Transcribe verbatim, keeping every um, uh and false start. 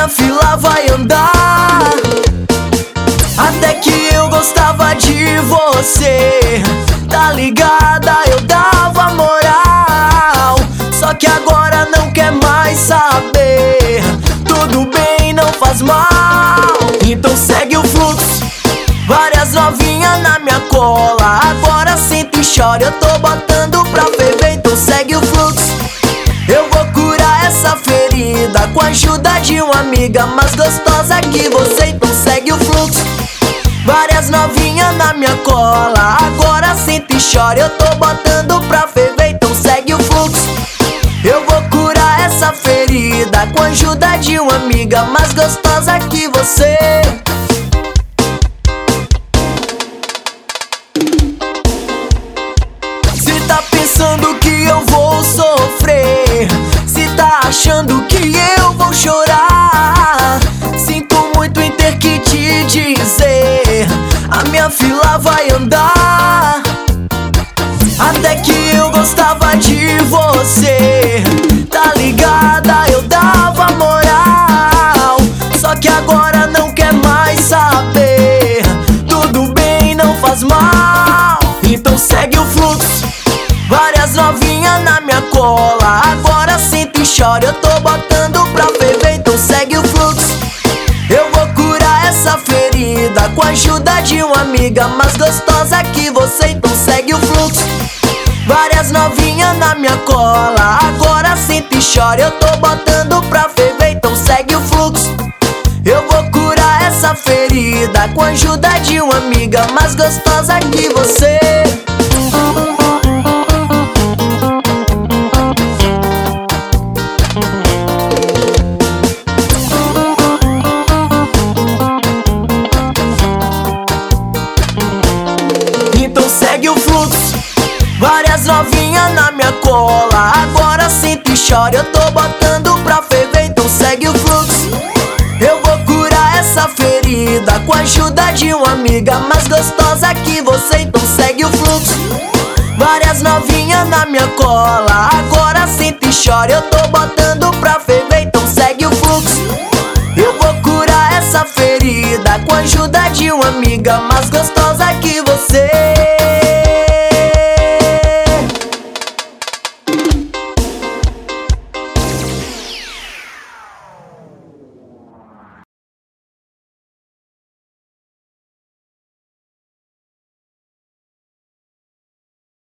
minha fila vai andar. Até que eu gostava de você, tá ligada? Eu dava moral, só que agora não quer mais saber. Tudo bem, não faz mal, então segue o fluxo. Várias novinhas na minha cola, agora senta e chora, eu tô botando pra ferver, então segue o fluxo. Eu vou curar essa ferida com a ajuda de uma amiga mais gostosa que você, então segue o fluxo. Várias novinhas na minha cola, agora senta e chora, eu tô botando pra ferver, então segue o fluxo. Eu vou curar essa ferida com a ajuda de uma amiga mais gostosa que você. Se tá pensando que eu vou sofrer, se tá achando que eu vou chorar, sinto muito em ter que te dizer, a minha fila vai andar. Até que eu gostava de você, tá ligada? Eu dava moral, só que agora não quer mais saber. Tudo bem, não faz mal, então segue o fluxo. Várias novinhas na minha cola, agora senta e chora, eu tô botando pra ferver, então segue o fluxo. Eu vou curar essa ferida com a ajuda de uma amiga mais gostosa que você, então segue o fluxo. Várias novinhas na minha cola, agora senta e chora, eu tô botando pra ferver, então segue o fluxo. Eu vou curar essa ferida com a ajuda de uma amiga mais gostosa que você. Então segue o fluxo. Várias novinhas na minha cola, agora senta e chora, eu tô botando pra ferver, então segue o fluxo. Eu vou curar essa ferida com a ajuda de uma amiga mais gostosa que você, então segue o fluxo. Várias novinhas na minha cola, agora senta e chora, eu tô botando pra ferver, então segue o fluxo. Eu vou curar essa ferida com a ajuda de uma amiga mais gostosa que